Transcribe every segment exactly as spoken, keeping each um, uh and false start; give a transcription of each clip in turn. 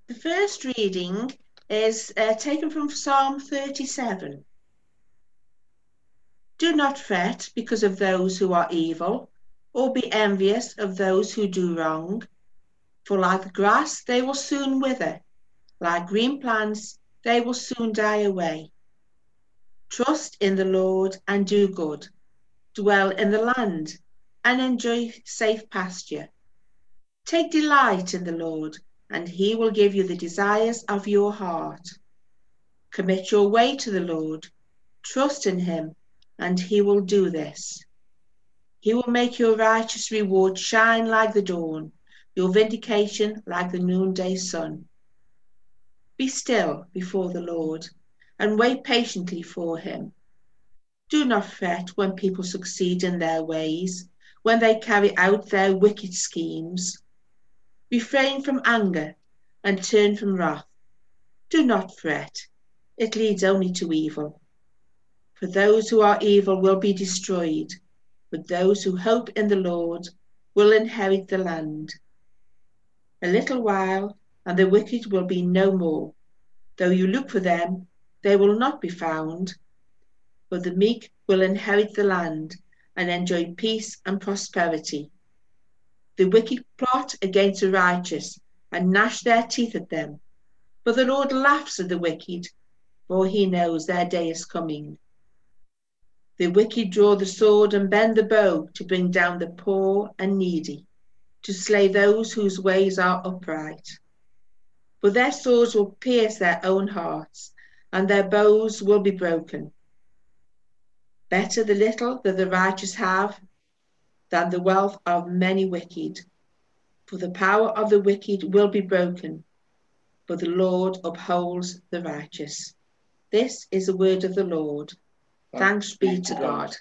The first reading is uh, taken from Psalm thirty-seven. Do not fret because of those who are evil, or be envious of those who do wrong. For like the grass, they will soon wither. Like green plants, they will soon die away. Trust in the Lord and do good. Dwell in the land and enjoy safe pasture. Take delight in the Lord, and he will give you the desires of your heart. Commit your way to the Lord. Trust in him, and he will do this. He will make your righteous reward shine like the dawn, your vindication like the noonday sun. Be still before the Lord, and wait patiently for him. Do not fret when people succeed in their ways, when they carry out their wicked schemes. Refrain from anger and turn from wrath. Do not fret. It leads only to evil. For those who are evil will be destroyed, but those who hope in the Lord will inherit the land. A little while, and the wicked will be no more. Though you look for them, they will not be found. But the meek will inherit the land and enjoy peace and prosperity. The wicked plot against the righteous and gnash their teeth at them. But the Lord laughs at the wicked, for he knows their day is coming. The wicked draw the sword and bend the bow to bring down the poor and needy, to slay those whose ways are upright. But their swords will pierce their own hearts, and their bows will be broken. Better the little that the righteous have than the wealth of many wicked. For the power of the wicked will be broken, but the Lord upholds the righteous. This is the word of the Lord. Thanks be to God.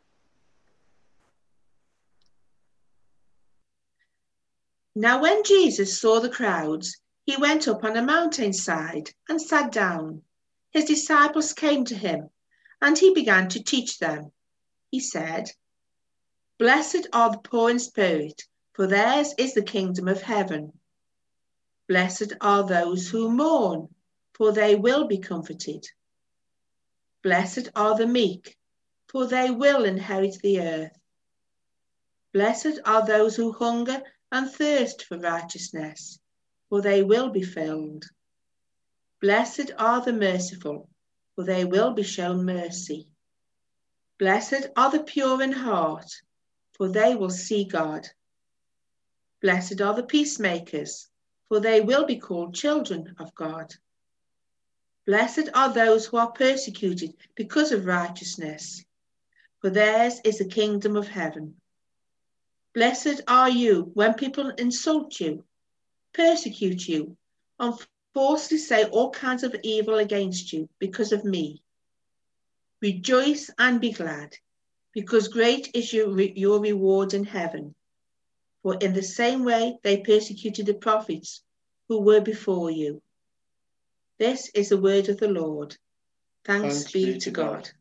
Now when Jesus saw the crowds, he went up on a mountainside and sat down. His disciples came to him, and he began to teach them. He said, Blessed are the poor in spirit, for theirs is the kingdom of heaven. Blessed are those who mourn, for they will be comforted. Blessed are the meek, for they will inherit the earth. Blessed are those who hunger and thirst for righteousness, for they will be filled. Blessed are the merciful, for they will be shown mercy. Blessed are the pure in heart, for they will see God. Blessed are the peacemakers, for they will be called children of God. Blessed are those who are persecuted because of righteousness, for theirs is the kingdom of heaven. Blessed are you when people insult you, persecute you, and falsely say all kinds of evil against you because of me. Rejoice and be glad, because great is your, re- your reward in heaven. For in the same way they persecuted the prophets who were before you. This is the word of the Lord. Thanks, Thanks be, be to God.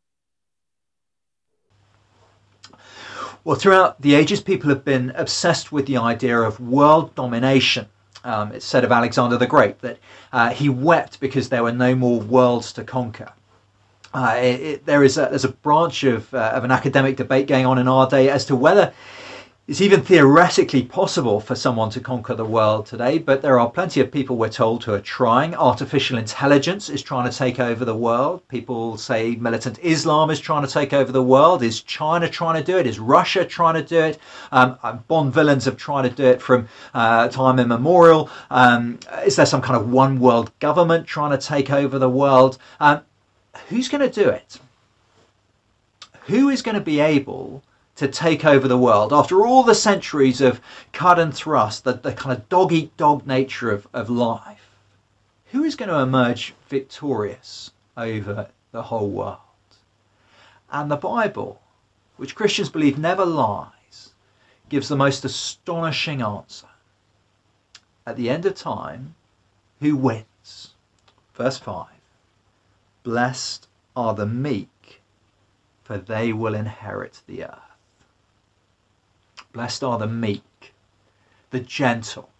God. Well, throughout the ages, people have been obsessed with the idea of world domination. Um, it's said of Alexander the Great that uh, he wept because there were no more worlds to conquer. Uh, it, it, there is a, there's a branch of, uh, of an academic debate going on in our day as to whether it's even theoretically possible for someone to conquer the world today, but there are plenty of people, we're told, who are trying. Artificial intelligence is trying to take over the world. People say militant Islam is trying to take over the world. Is China trying to do it? Is Russia trying to do it? Um, Bond villains have tried to do it from uh, time immemorial. Um, is there some kind of one world government trying to take over the world? Um, who's going to do it? Who is going to be able to take over the world after all the centuries of cut and thrust, the, the kind of dog-eat-dog nature of, of life? Who is going to emerge victorious over the whole world? And the Bible, which Christians believe never lies, gives the most astonishing answer. At the end of time, who wins? Verse five. Blessed are the meek, for they will inherit the earth. Blessed are the meek, the gentle,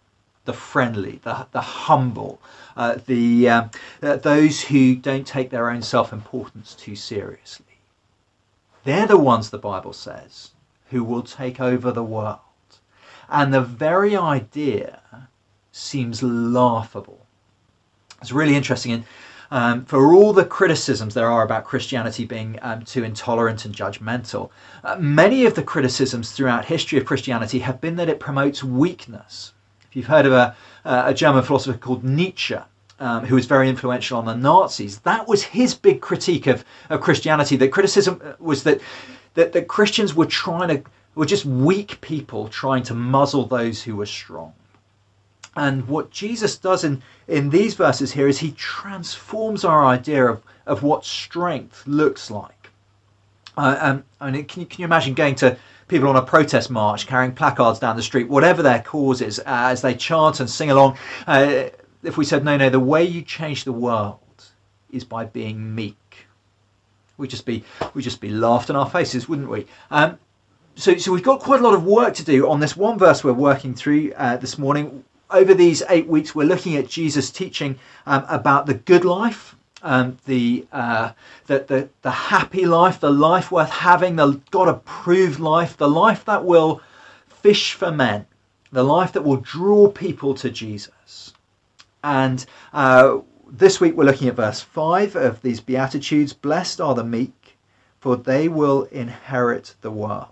the friendly, the, the humble, uh, the uh, uh, those who don't take their own self-importance too seriously. They're the ones, the Bible says, who will take over the world. And the very idea seems laughable. It's really interesting. And um, for all the criticisms there are about Christianity being um, too intolerant and judgmental, uh, many of the criticisms throughout history of Christianity have been that it promotes weakness. If you've heard of a, a German philosopher called Nietzsche, um, who was very influential on the Nazis, that was his big critique of, of Christianity. The criticism was that, that, that Christians were trying to, were just weak people trying to muzzle those who were strong. And what Jesus does in, in these verses here is he transforms our idea of, of what strength looks like. Uh, um, I mean, can you, can you imagine going to people on a protest march carrying placards down the street, whatever their cause is, uh, as they chant and sing along? Uh, if we said, no, no, the way you change the world is by being meek, we'd just be, we'd just be laughed in our faces, wouldn't we? Um, so, so we've got quite a lot of work to do on this one verse we're working through uh, this morning. Over these eight weeks, we're looking at Jesus' teaching um, about the good life, um, the, uh, the, the, the happy life, the life worth having, the God-approved life, the life that will fish for men, the life that will draw people to Jesus. And uh, this week we're looking at verse five of these Beatitudes. Blessed are the meek, for they will inherit the world.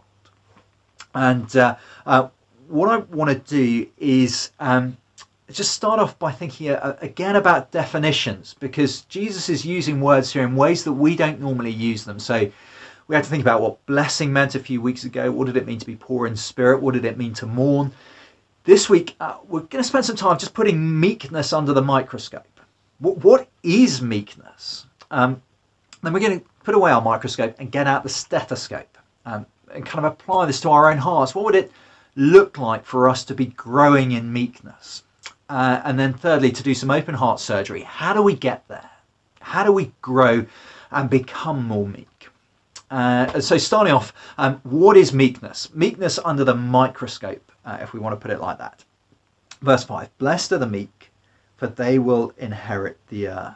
And uh, uh, what I want to do is um, just start off by thinking uh, again about definitions, because Jesus is using words here in ways that we don't normally use them. So we had to think about what blessing meant a few weeks ago. What did it mean to be poor in spirit? What did it mean to mourn? This week, uh, we're going to spend some time just putting meekness under the microscope. What, what is meekness? Um, then we're going to put away our microscope and get out the stethoscope um, and kind of apply this to our own hearts. What would it look like for us to be growing in meekness? Uh, and then thirdly, to do some open heart surgery. How do we get there? How do we grow and become more meek? Uh, so starting off, um, what is meekness? Meekness under the microscope, uh, if we want to put it like that. Verse five, blessed are the meek, for they will inherit the earth.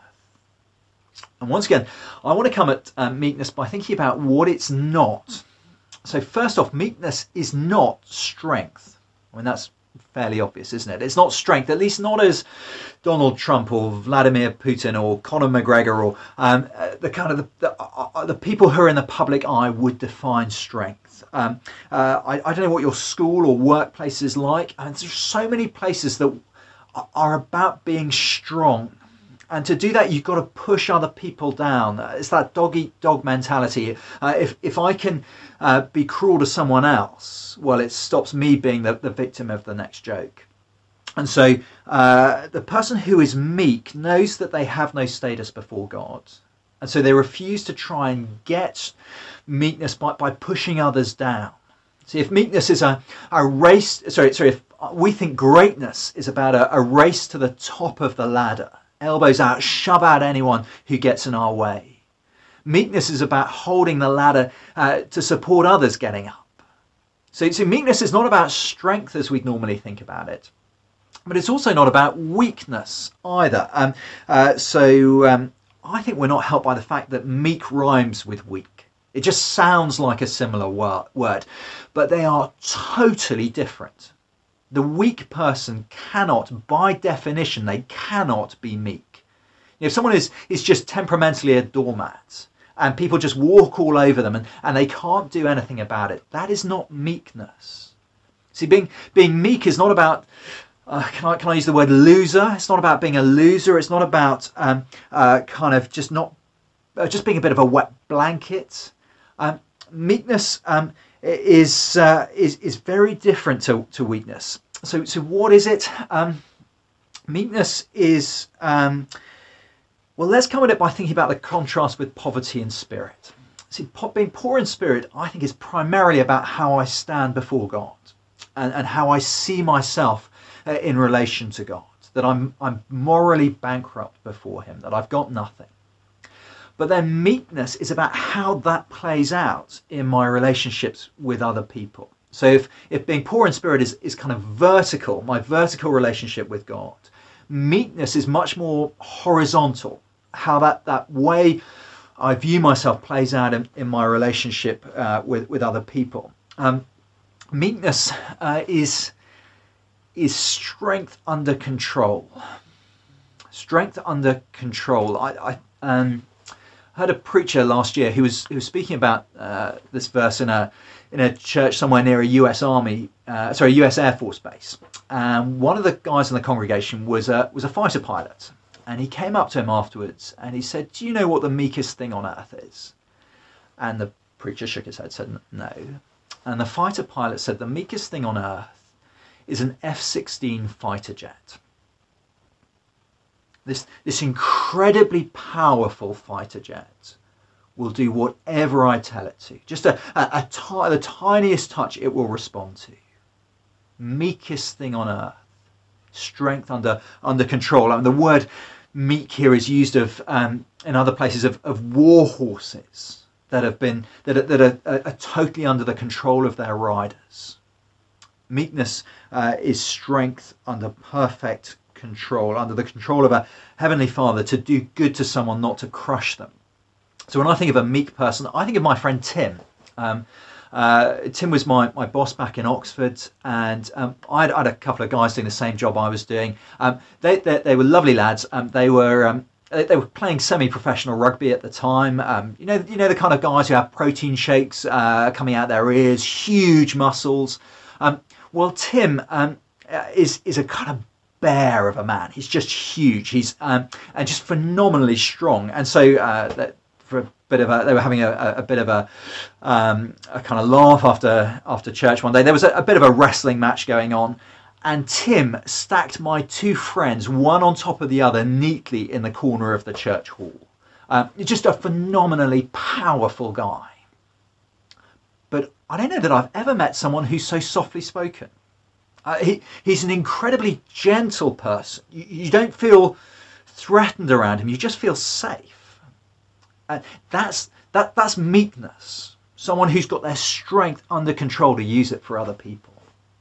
And once again, I want to come at uh, meekness by thinking about what it's not. So first off, meekness is not strength. I mean, that's fairly obvious, isn't it? It's not strength, at least not as Donald Trump or Vladimir Putin or Conor McGregor or um, the kind of the, the, uh, the people who are in the public eye would define strength. Um, uh, I, I don't know what your school or workplace is like. I mean, there's so many places that are about being strong. And to do that, you've got to push other people down. It's that dog-eat-dog mentality. Uh, if if I can uh, be cruel to someone else, well, it stops me being the, the victim of the next joke. And so uh, the person who is meek knows that they have no status before God. And so they refuse to try and get meekness by, by pushing others down. See, if meekness is a, a race, sorry, sorry, if we think greatness is about a, a race to the top of the ladder, elbows out, shove out anyone who gets in our way. Meekness is about holding the ladder uh, to support others getting up. So, so meekness is not about strength as we'd normally think about it, but it's also not about weakness either. Um, uh, so um, I think we're not helped by the fact that meek rhymes with weak. It just sounds like a similar wor- word, but they are totally different. The weak person cannot, by definition, they cannot be meek. If someone is, is just temperamentally a doormat and people just walk all over them and, and they can't do anything about it, that is not meekness. See, being being meek is not about, uh, can I can I use the word loser? It's not about being a loser. It's not about um, uh, kind of just not, uh, just being a bit of a wet blanket. Um, meekness um, is uh, is is very different to, to weakness. So so what is it? Um, meekness is um, well. Let's come at it by thinking about the contrast with poverty in spirit. See, po- being poor in spirit, I think, is primarily about how I stand before God and, and how I see myself uh, in relation to God. That I'm I'm morally bankrupt before Him. That I've got nothing. But then meekness is about how that plays out in my relationships with other people. So if, if being poor in spirit is, is kind of vertical, my vertical relationship with God, meekness is much more horizontal, how that, that way I view myself plays out in, in my relationship uh, with, with other people. Um, meekness uh, is, is strength under control. Strength under control. I, I um, heard a preacher last year who was who was speaking about uh, this verse in a in a church somewhere near a U S Army, uh, sorry, U S Air Force base. And one of the guys in the congregation was a was a fighter pilot, and he came up to him afterwards and he said, "Do you know what the meekest thing on earth is?" And the preacher shook his head, said, "No." And the fighter pilot said, "The meekest thing on earth is an F sixteen fighter jet." This, this incredibly powerful fighter jet will do whatever I tell it to. Just a, a, a t- the tiniest touch it will respond to. Meekest thing on earth. Strength under under control. I mean, the word meek here is used of um, in other places of, of war horses that have been that are, that are, are, are totally under the control of their riders. Meekness uh, is strength under perfect control, under the control of a heavenly Father to do good to someone, not to crush them. So when I think of a meek person, I think of my friend Tim. Um, uh, Tim was my, my boss back in Oxford, and um, I, had, I had a couple of guys doing the same job I was doing. Um, they, they, they were lovely lads. Um, they were um, they, they were playing semi-professional rugby at the time. Um, you know, you know the kind of guys who have protein shakes uh, coming out their ears, huge muscles. Um, well, Tim um, is is a kind of bear of a man. He's just huge. He's um, and just phenomenally strong. And so uh, that for a bit of a, they were having a, a bit of a, um, a kind of laugh after after church one day. There was a, a bit of a wrestling match going on, and Tim stacked my two friends one on top of the other neatly in the corner of the church hall. Um, just a phenomenally powerful guy. But I don't know that I've ever met someone who's so softly spoken. Uh, he, he's an incredibly gentle person. You, you don't feel threatened around him. You just feel safe. Uh, that's that. That's meekness. Someone who's got their strength under control to use it for other people.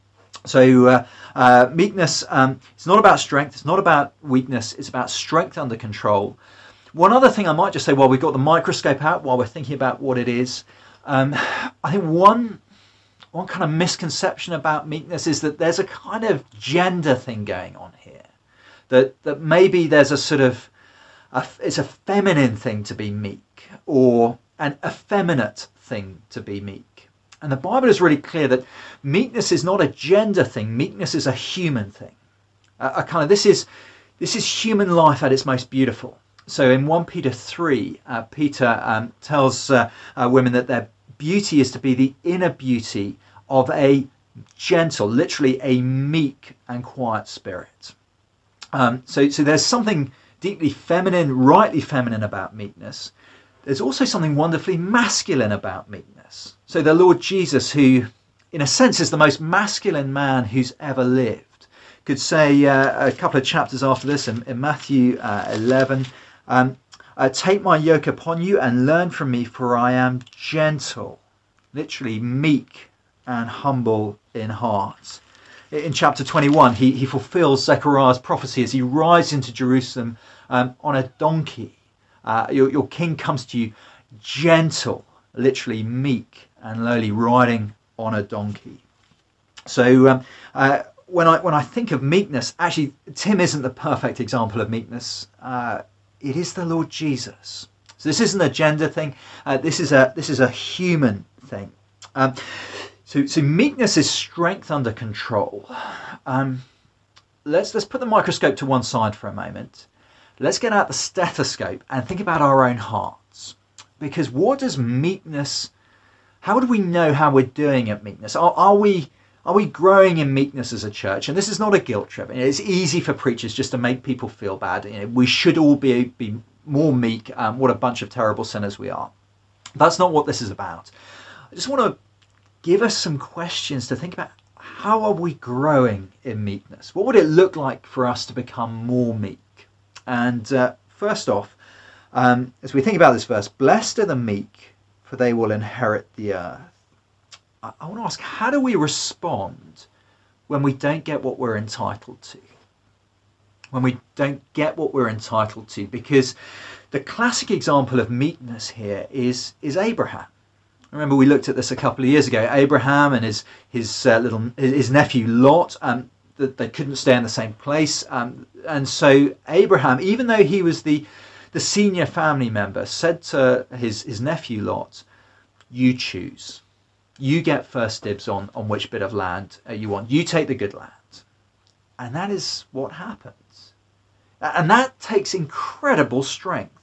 So uh, uh, meekness. Um, it's not about strength. It's not about weakness. It's about strength under control. One other thing I might just say while we've got the microscope out, while we're thinking about what it is, um, I think one. One kind of misconception about meekness is that there's a kind of gender thing going on here. That that maybe there's a sort of, a, it's a feminine thing to be meek, or an effeminate thing to be meek. And the Bible is really clear that meekness is not a gender thing. Meekness is a human thing. A, a kind of this is this is human life at its most beautiful. So in First Peter three, uh, Peter um, tells uh, uh, women that their beauty is to be the inner beauty of a gentle, literally a meek and quiet spirit. Um, so, so there's something deeply feminine, rightly feminine about meekness. There's also something wonderfully masculine about meekness. So the Lord Jesus, who in a sense is the most masculine man who's ever lived, could say uh, a couple of chapters after this in, in Matthew uh, eleven, um, uh, take my yoke upon you and learn from me, for I am gentle, literally meek and humble in heart. In chapter twenty-one, he, he fulfills Zechariah's prophecy as he rides into Jerusalem um, on a donkey. Uh, your, your king comes to you gentle, literally meek and lowly, riding on a donkey. So um, uh, when I when I think of meekness, actually Tim isn't the perfect example of meekness. Uh, it is the Lord Jesus. So this isn't a gender thing. Uh, this is a this is a human thing. Um, so, so meekness is strength under control. Um, let's let's put the microscope to one side for a moment. Let's get out the stethoscope and think about our own hearts. Because what does meekness? How do we know how we're doing at meekness? Are, are we are we growing in meekness as a church? And this is not a guilt trip. It's easy for preachers just to make people feel bad. You know, we should all be be more meek. Um, what a bunch of terrible sinners we are. That's not what this is about. I just want to give us some questions to think about. How are we growing in meekness? What would it look like for us to become more meek? And uh, first off, um, as we think about this verse, blessed are the meek, for they will inherit the earth. I, I want to ask, how do we respond when we don't get what we're entitled to? When we don't get what we're entitled to? Because the classic example of meekness here is, is Abraham. I remember we looked at this a couple of years ago. Abraham and his his uh, little his nephew Lot, um, that they couldn't stay in the same place, um, and so Abraham, even though he was the the senior family member, said to his his nephew Lot, "You choose. You get first dibs on on which bit of land uh, you want. You take the good land," and that is what happens, and that takes incredible strength.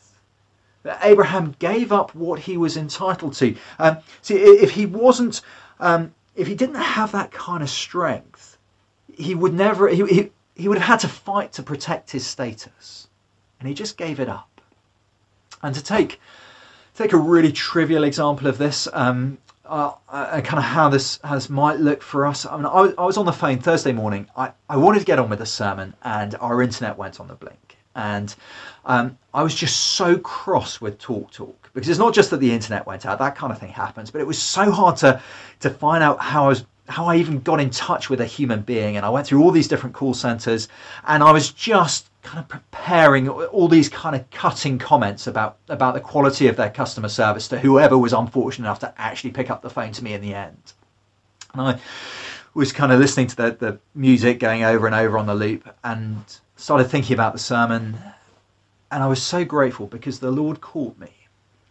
Abraham gave up what he was entitled to. Um, see, if he wasn't, um, if he didn't have that kind of strength, he would never. He, he he would have had to fight to protect his status, and he just gave it up. And to take take a really trivial example of this, um, uh, and kind of how this how this might look for us. I mean, I was, I was on the phone Thursday morning. I I wanted to get on with the sermon, and our internet went on the blink. And um, I was just so cross with TalkTalk Talk, because it's not just that the internet went out, that kind of thing happens, but it was so hard to to find out how I was how I even got in touch with a human being. And I went through all these different call centers, and I was just kind of preparing all these kind of cutting comments about about the quality of their customer service to whoever was unfortunate enough to actually pick up the phone to me in the end. And I was kind of listening to the, the music going over and over on the loop, and started thinking about the sermon, and I was so grateful because the Lord called me.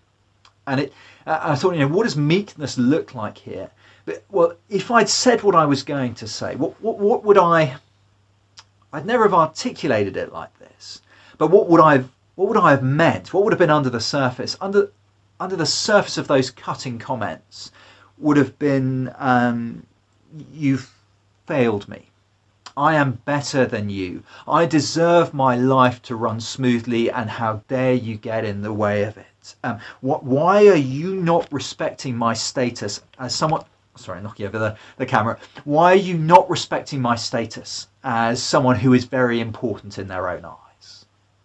And it, I thought, you know, what does meekness look like here? But, well, if I'd said what I was going to say, what, what, what would I? I'd never have articulated it like this. But what would I? Have, what would I have meant? What would have been under the surface? Under, under the surface of those cutting comments would have been, um, "You've failed me. I am better than you. I deserve my life to run smoothly, and how dare you get in the way of it? Um, what, why are you not respecting my status as someone..." Sorry, knocking over the, the camera. "Why are you not respecting my status as someone who is very important in their own eyes?"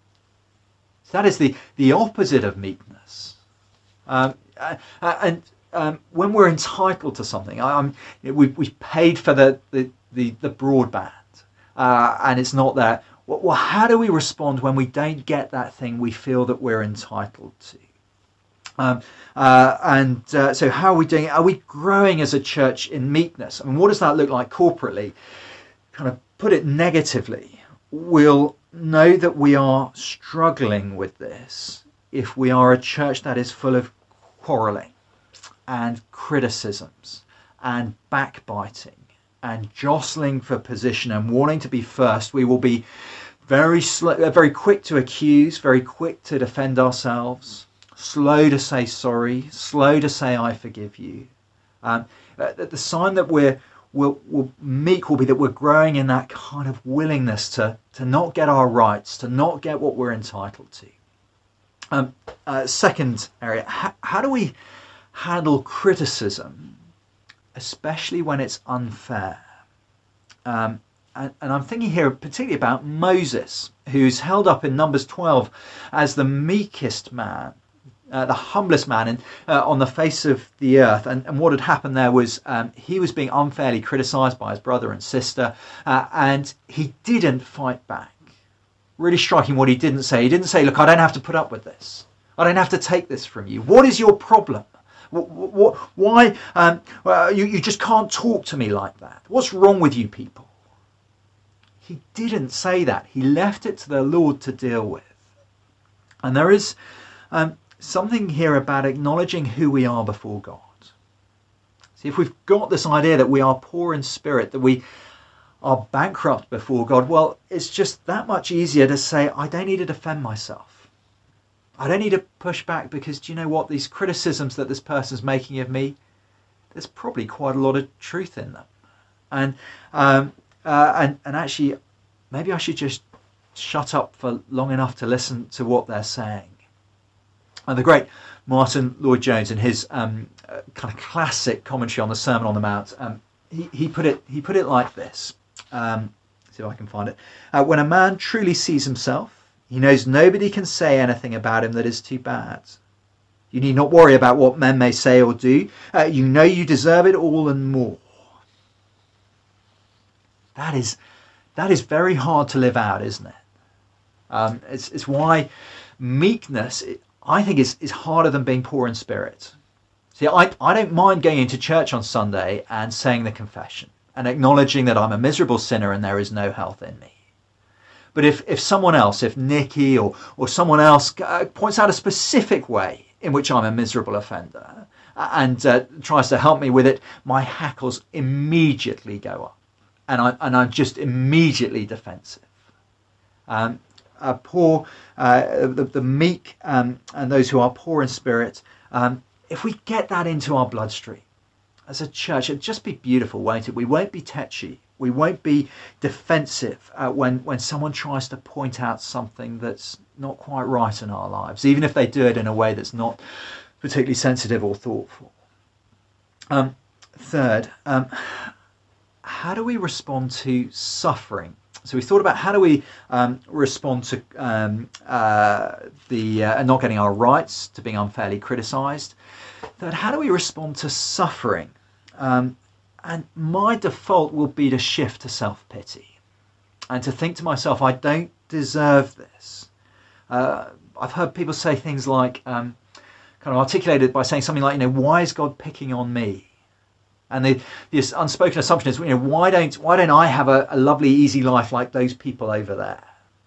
So that is the, the opposite of meekness. Um, uh, and um, when we're entitled to something, I, I'm, we've, we've paid for the, the, the, the broadband. Uh, and it's not there. Well, well, how do we respond when we don't get that thing we feel that we're entitled to? Um, uh, and uh, so how are we doing it? Are we growing as a church in meekness? I mean, what does that look like corporately? Kind of put it negatively, we'll know that we are struggling with this if we are a church that is full of quarrelling and criticisms and backbiting and jostling for position and wanting to be first. We will be very slow, very quick to accuse, very quick to defend ourselves, slow to say sorry, slow to say I forgive you. Um, uh, the sign that we're, we're, we're meek will be that we're growing in that kind of willingness to, to not get our rights, to not get what we're entitled to. Um, uh, second area, how, how do we handle criticism, especially when it's unfair? Um, and, and I'm thinking here particularly about Moses, who's held up in Numbers twelve as the meekest man, uh, the humblest man in, uh, on the face of the earth. And, and what had happened there was um, he was being unfairly criticised by his brother and sister, uh, and he didn't fight back. Really striking what he didn't say. He didn't say, look, I don't have to put up with this. I don't have to take this from you. What is your problem? Why um, well, you, you just can't talk to me like that? What's wrong with you people? He didn't say that. He left it to the Lord to deal with. And there is um, something here about acknowledging who we are before God. See, if we've got this idea that we are poor in spirit, that we are bankrupt before God, well, it's just that much easier to say, I don't need to defend myself. I don't need to push back, because do you know what? These criticisms that this person's making of me, there's probably quite a lot of truth in them. And um, uh, and, and actually, maybe I should just shut up for long enough to listen to what they're saying. And the great Martin Lloyd-Jones, in his um, uh, kind of classic commentary on the Sermon on the Mount, um, he, he put it he put it like this. Um, see if I can find it. Uh, when a man truly sees himself, he knows nobody can say anything about him that is too bad. You need not worry about what men may say or do. Uh, you know you deserve it all and more. That is, that is very hard to live out, isn't it? Um, it's, it's why meekness, I think, is, is harder than being poor in spirit. See, I, I don't mind going into church on Sunday and saying the confession and acknowledging that I'm a miserable sinner and there is no health in me. But if, if someone else, if Nikki or, or someone else uh, points out a specific way in which I'm a miserable offender and uh, tries to help me with it, my hackles immediately go up. And, I, and I'm just immediately defensive. Um, uh, poor, uh, the, the meek um, and those who are poor in spirit, um, if we get that into our bloodstream as a church, it'd just be beautiful, won't it? We won't be tetchy. We won't be defensive uh, when, when someone tries to point out something that's not quite right in our lives, even if they do it in a way that's not particularly sensitive or thoughtful. Um, third, um, how do we respond to suffering? So we thought about how do we um, respond to um, uh, the uh, not getting our rights, to being unfairly criticised. Third, how do we respond to suffering? Um, and my default will be to shift to self-pity and to think to myself, I don't deserve this. Uh, I've heard people say things like, um, kind of articulated by saying something like, you know, why is God picking on me? And the, this unspoken assumption is, you know, why don't why don't I have a, a lovely, easy life like those people over there?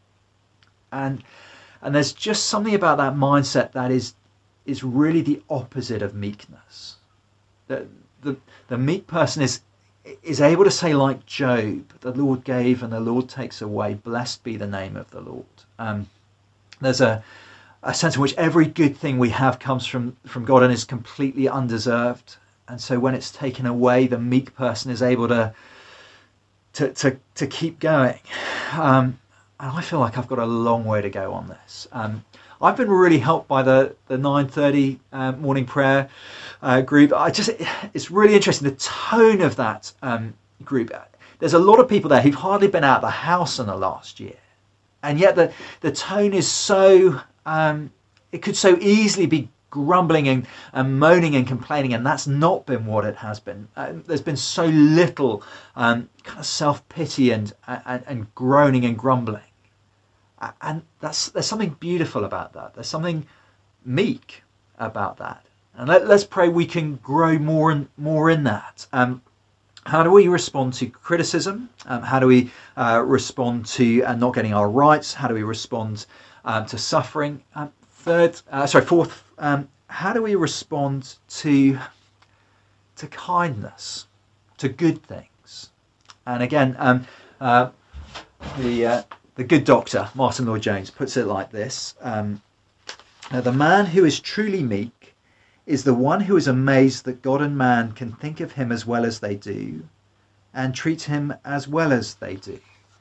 And and there's just something about that mindset that is is really the opposite of meekness. The the, the meek person is is able to say, like Job, the Lord gave and the Lord takes away. Blessed be the name of the Lord. Um, there's a a sense in which every good thing we have comes from from God and is completely undeserved. And so when it's taken away, the meek person is able to to to, to keep going. Um, and I feel like I've got a long way to go on this. Um, I've been really helped by the, the nine thirty uh, morning prayer uh, group. I just It's really interesting, the tone of that um, group. There's a lot of people there who've hardly been out of the house in the last year. And yet the, the tone is so, um, it could so easily be grumbling and, and moaning and complaining, and that's not been what it has been. Uh, there's been so little um, kind of self-pity and, and and groaning and grumbling, and that's there's something beautiful about that. There's something meek about that, and let, let's pray we can grow more and more in that. Um, how do we respond to criticism? Um, how do we uh, respond to uh, not getting our rights? How do we respond um, to suffering? Um, third, uh, sorry, fourth. Um, how do we respond to to kindness, to good things? And again, um, uh, the uh, the good doctor Martin Lloyd-Jones puts it like this: um, now, the man who is truly meek is the one who is amazed that God and man can think of him as well as they do, and treat him as well as they do.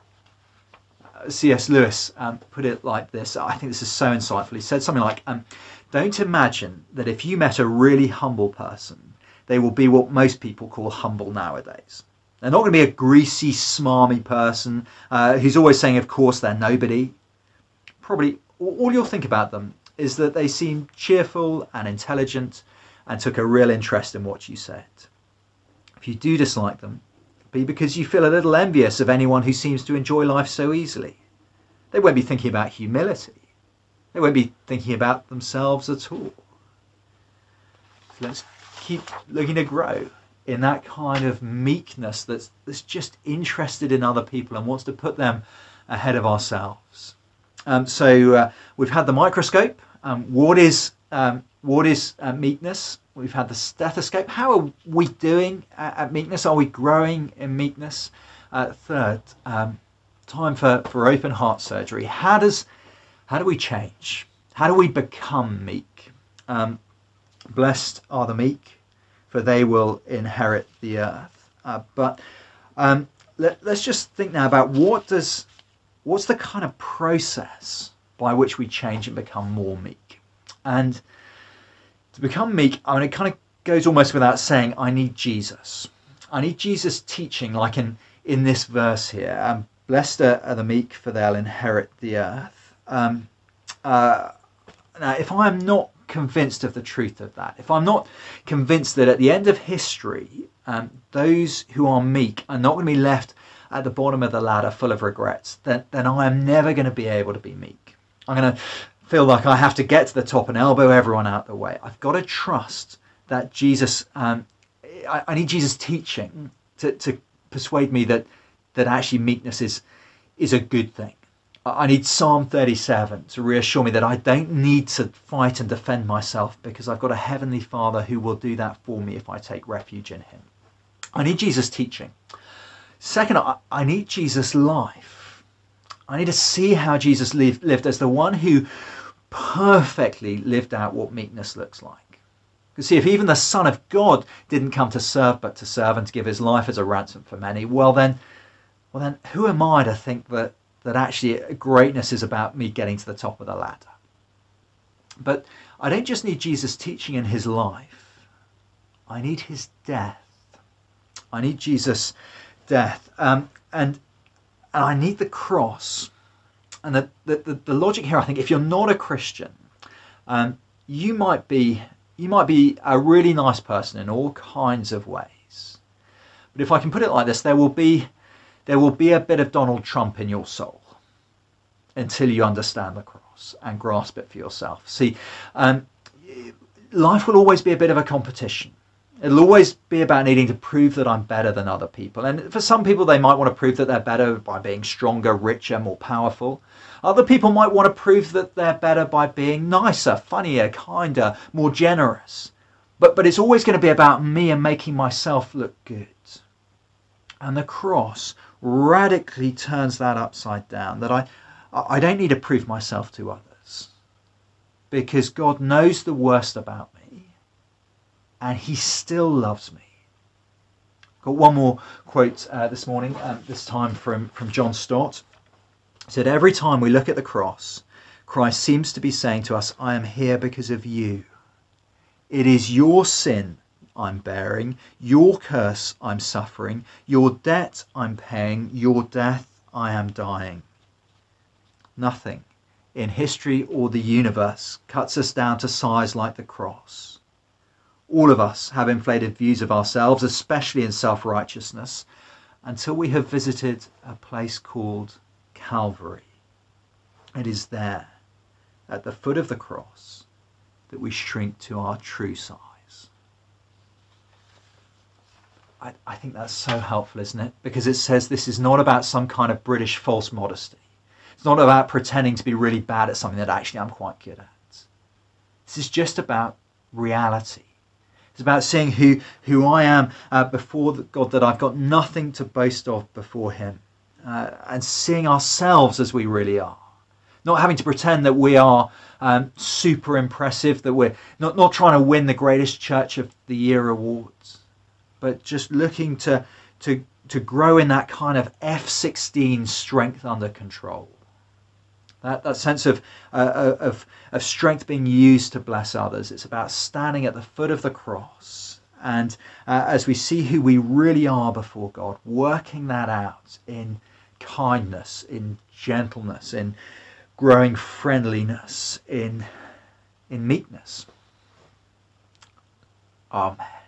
C S Lewis um, put it like this. I think this is so insightful. He said something like, um, don't imagine that if you met a really humble person, they will be what most people call humble nowadays. They're not going to be a greasy, smarmy person uh, who's always saying, of course, they're nobody. Probably all you'll think about them is that they seem cheerful and intelligent and took a real interest in what you said. If you do dislike them, be because you feel a little envious of anyone who seems to enjoy life so easily. They won't be thinking about humility. They won't be thinking about themselves at all. So let's keep looking to grow in that kind of meekness that's, that's just interested in other people and wants to put them ahead of ourselves. Um, so uh, we've had the microscope. Um, what is um, what is uh, meekness? We've had the stethoscope. How are we doing at, at meekness? Are we growing in meekness? Uh, third, um, time for, for open heart surgery. How does how do we change? How do we become meek? Um, blessed are the meek, for they will inherit the earth. Uh, but um, let, let's just think now about what does what's the kind of process by which we change and become more meek. And to become meek, I mean, it kind of goes almost without saying, I need Jesus. I need Jesus teaching, like in, in this verse here. Um, Blessed are the meek, for they'll inherit the earth. Um, uh, now, if I am not convinced of the truth of that, if I'm not convinced that at the end of history, um, those who are meek are not going to be left at the bottom of the ladder full of regrets, then, then I am never going to be able to be meek. I'm going to feel like I have to get to the top and elbow everyone out the way. I've got to trust that Jesus, um, I, I need Jesus' teaching to, to persuade me that that actually meekness is is a good thing. I need Psalm thirty-seven to reassure me that I don't need to fight and defend myself because I've got a heavenly Father who will do that for me if I take refuge in him. I need Jesus' teaching. Second, I, I need Jesus' life. I need to see how Jesus lived, lived as the one who perfectly lived out what meekness looks like. Because see, if even the Son of God didn't come to serve but to serve and to give his life as a ransom for many, well then, well then, who am I to think that that actually greatness is about me getting to the top of the ladder? But I don't just need Jesus' teaching in his life. I need his death. I need Jesus' death. Um, and, and I need the cross. And the, the, the logic here, I think, if you're not a Christian, um, you might be you might be a really nice person in all kinds of ways. But if I can put it like this, there will be there will be a bit of Donald Trump in your soul until you understand the cross and grasp it for yourself. See, um, life will always be a bit of a competition. It'll always be about needing to prove that I'm better than other people. And for some people, they might want to prove that they're better by being stronger, richer, more powerful. Other people might want to prove that they're better by being nicer, funnier, kinder, more generous. But, but it's always going to be about me and making myself look good. And the cross radically turns that upside down, that I, I don't need to prove myself to others. Because God knows the worst about me. And he still loves me. Got one more quote uh, this morning, um, this time from, from John Stott. He said, every time we look at the cross, Christ seems to be saying to us, I am here because of you. It is your sin I'm bearing, your curse I'm suffering, your debt I'm paying, your death I am dying. Nothing in history or the universe cuts us down to size like the cross. All of us have inflated views of ourselves, especially in self-righteousness, until we have visited a place called Calvary. It is there, at the foot of the cross, that we shrink to our true size. I, I think that's so helpful, isn't it? Because it says this is not about some kind of British false modesty. It's not about pretending to be really bad at something that actually I'm quite good at. This is just about reality. It's about seeing who, who I am uh, before God, that I've got nothing to boast of before him. Uh, and seeing ourselves as we really are. Not having to pretend that we are um, super impressive, that we're not, not trying to win the greatest Church of the Year awards, but just looking to, to, to grow in that kind of F sixteen strength under control. That, that sense of, uh, of, of strength being used to bless others. It's about standing at the foot of the cross. And uh, as we see who we really are before God, working that out in kindness, in gentleness, in growing friendliness, in, in meekness. Amen.